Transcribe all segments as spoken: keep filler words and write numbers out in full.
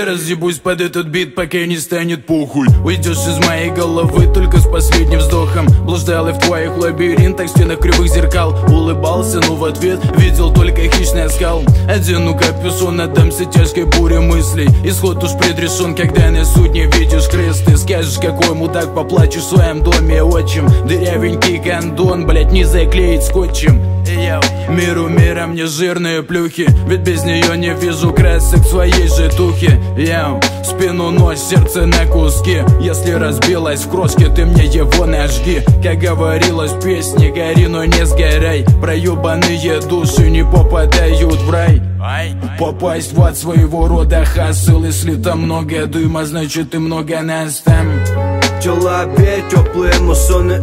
Я разъебусь под этот бит, пока не станет похуй. Уйдешь из моей головы только с последним вздохом. Блуждал и в твоих лабиринтах, стенах кривых зеркал. Улыбался, но в ответ видел только хищный оскал. Одену капюшон, отдамся тяжкой буре мыслей. Исход уж предрешен, когда на судне видишь крест. Ты скажешь, какой мудак, поплачешь в своем доме отчим. Дырявенький гондон, блять, не заклеить скотчем. Миру мира мне жирные плюхи, ведь без нее не вижу красок своей же тухи. Яу, спину, ночь, сердце на куски. Если разбилась в крошке, ты мне его нажги. Как говорилось в песне, гори, но не сгорай. Проебанные души не попадают в рай. Попасть в ад своего рода хасл. Если там много дыма, значит и много нас там. Человек, теплые муссоны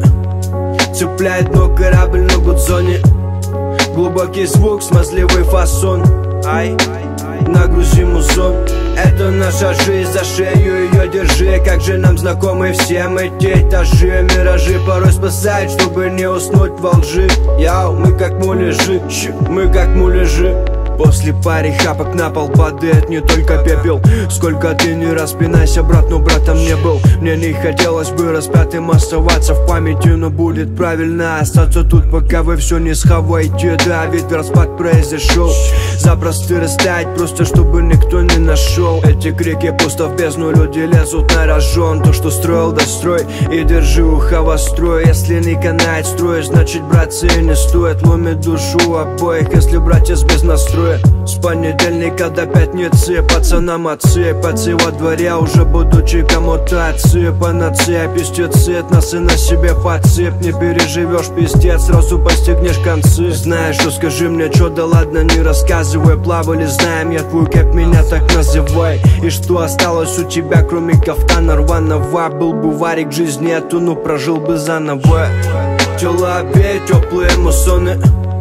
цепляет дно корабль на гудзоне. Глубокий звук, смазливый фасон. Ай, нагрузи музон. Это наша жизнь, за шею ее держи. Как же нам знакомы все эти этажи. Миражи порой спасают, чтобы не уснуть во лжи. Яу, мы как муляжи, мы как муляжи. После пари хапок на пол падает не только пепел. Сколько ты не распинайся, брат, но братом не был. Мне не хотелось бы распятым оставаться в памяти, но будет правильно остаться тут, пока вы все не схаваете. Да, ведь распад произошел. Запросто растаять, просто чтобы никто не нашел. Эти крики пусто в бездну, люди лезут на рожон. То, что строил, дострой и держи ухо востро. Если не канает строй, значит, братцы, не стоит. Ломит душу обоих, если братья без настроя. С понедельника до пятницы пацанам отцы. Пацы во дворе уже будучи кому-то отцы. Панацея, пестицид, нас и на себе подсып. Не переживешь пиздец, сразу постигнешь концы. Знаешь, что скажи мне, чё, да ладно, не рассказывай. Плавали, знаем, я твой кэп, меня так называй. И что осталось у тебя, кроме кафтана рваного? Был бы варик в жизни эту, ну прожил бы заново. Человек, теплые муссоны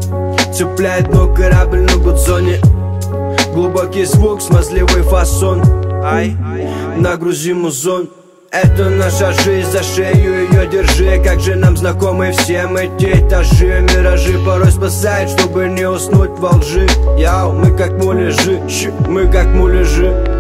цепляет дно корабль на гудзоне. Глубокий звук, смазливый фасон. Ай, нагрузи музон. Это наша жизнь, за шею ее держи. Как же нам знакомы все эти этажи. Миражи порой спасают, чтобы не уснуть во лжи. Яу, мы как муляжи, мы как муляжи.